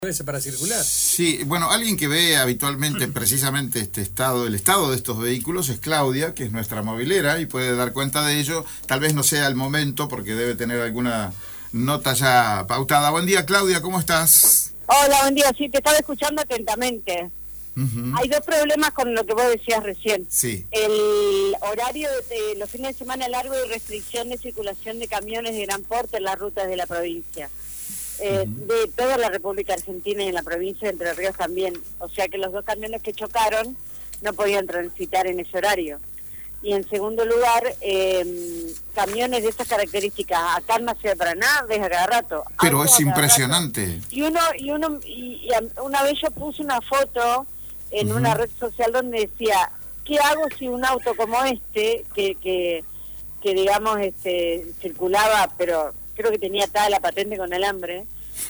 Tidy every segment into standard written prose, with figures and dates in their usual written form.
Para circular. Sí, bueno, alguien que ve habitualmente precisamente el estado de estos vehículos es Claudia, que es nuestra movilera y puede dar cuenta de ello. Tal vez no sea el momento porque debe tener alguna nota ya pautada. Buen día, Claudia, ¿cómo estás? Hola, buen día, sí, te estaba escuchando atentamente. Hay dos problemas con lo que vos decías recién. Sí. El horario de los fines de semana largo y restricción de circulación de camiones de gran porte en las rutas de la provincia. De toda la República Argentina y en la provincia de Entre Ríos también. O sea que los dos camiones que chocaron no podían transitar en ese horario. Y en segundo lugar, camiones de esas características acá en la ciudad de Paraná ves a cada rato. Pero es impresionante. Y una vez yo puse una foto en una red social donde decía, ¿qué hago si un auto como este, que digamos circulaba, pero creo que tenía atada la patente con alambre,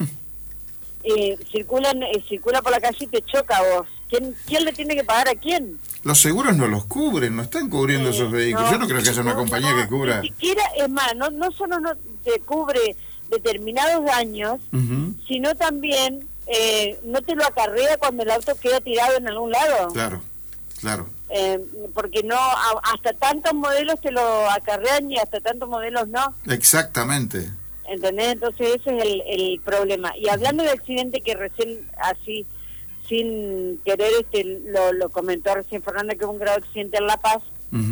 circula por la calle y te choca a vos? ¿Quién le tiene que pagar a quién? Los seguros no los cubren, no están cubriendo esos vehículos. Yo no creo que haya una compañía que cubra. Ni siquiera, es más, no solo no te cubre determinados daños, sino también no te lo acarrea cuando el auto queda tirado en algún lado. Claro. Porque no, hasta tantos modelos te lo acarrean y hasta tantos modelos no. Exactamente. ¿Entendés? Entonces ese es el problema. Y hablando del accidente que recién, así, sin querer, lo comentó recién Fernanda, que hubo un grave accidente en La Paz.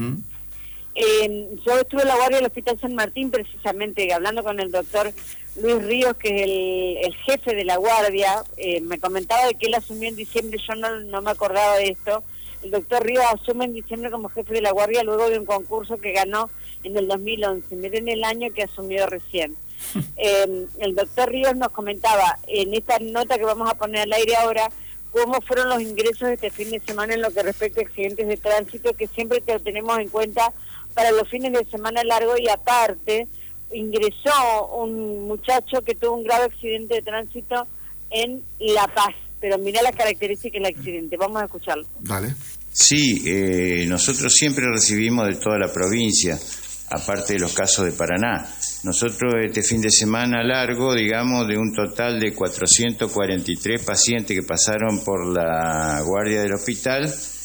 Yo estuve en la guardia del Hospital San Martín, precisamente, hablando con el doctor Luis Ríos, que es el jefe de la guardia. Me comentaba de que él asumió en diciembre, yo no me acordaba de esto. El doctor Ríos asume en diciembre como jefe de la guardia luego de un concurso que ganó en el 2011. Miren el año que asumió recién. El doctor Ríos nos comentaba en esta nota que vamos a poner al aire ahora cómo fueron los ingresos este fin de semana en lo que respecta a accidentes de tránsito, que siempre te lo tenemos en cuenta para los fines de semana largo. Y aparte ingresó un muchacho que tuvo un grave accidente de tránsito en La Paz. Pero mira las características del accidente, vamos a escucharlo. Dale. Sí, nosotros siempre recibimos de toda la provincia, aparte de los casos de Paraná. Nosotros este fin de semana largo, digamos, de un total de 443 pacientes que pasaron por la guardia del hospital,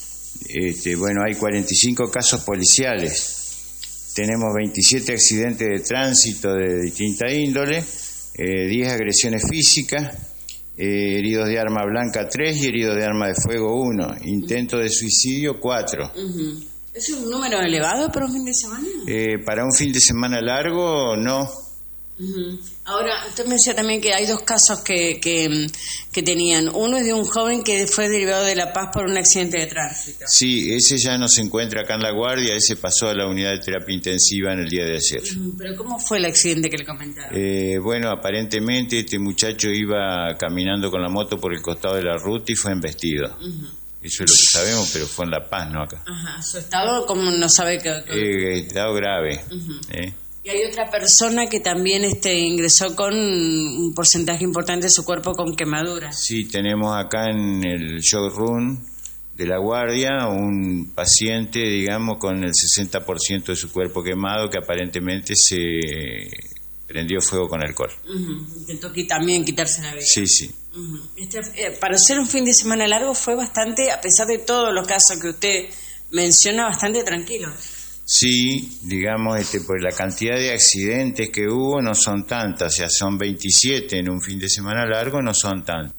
hay 45 casos policiales. Tenemos 27 accidentes de tránsito de distinta índole, 10 agresiones físicas, heridos de arma blanca 3 y heridos de arma de fuego 1, intento de suicidio 4. ¿Es un número elevado para un fin de semana? Para un fin de semana largo, no. Ahora, usted menciona también que hay dos casos que tenían. Uno es de un joven que fue derivado de La Paz por un accidente de tránsito. Sí, ese ya no se encuentra acá en la guardia, ese pasó a la unidad de terapia intensiva en el día de ayer. ¿Pero cómo fue el accidente que le comentaron? Aparentemente este muchacho iba caminando con la moto por el costado de la ruta y fue embestido. Eso es lo que sabemos, pero fue en La Paz, no acá. ¿Su estado cómo no sabe que...? Estado grave. Y hay otra persona que también ingresó con un porcentaje importante de su cuerpo con quemaduras. Sí, tenemos acá en el showroom de la guardia un paciente, digamos, con el 60% de su cuerpo quemado, que aparentemente se prendió fuego con alcohol. Intentó también quitarse la vida. Sí. Para ser un fin de semana largo fue bastante, a pesar de todos los casos que usted menciona, bastante tranquilo. Sí, digamos, pues la cantidad de accidentes que hubo no son tantas, o sea, son 27 en un fin de semana largo, no son tantas.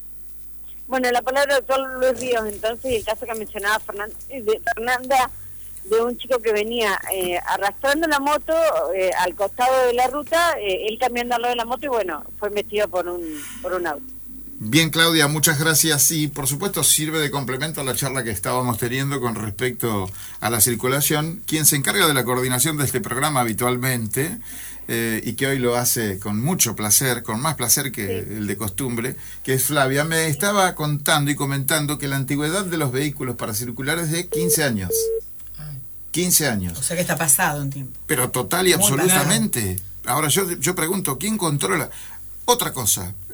Bueno, la palabra del doctor Luis Ríos, entonces, y el caso que mencionaba Fernanda, de un chico que venía arrastrando la moto al costado de la ruta, él cambiando al lado de la moto y bueno, fue metido por un auto. Bien, Claudia, muchas gracias. Y por supuesto sirve de complemento a la charla que estábamos teniendo con respecto a la circulación. Quien se encarga de la coordinación de este programa habitualmente y que hoy lo hace con mucho placer, con más placer que el de costumbre, que es Flavia, me estaba contando y comentando que la antigüedad de los vehículos para circular es de 15 años. 15 años. O sea que está pasado un tiempo. Pero total y absolutamente. Ahora yo pregunto, ¿quién controla? Otra cosa,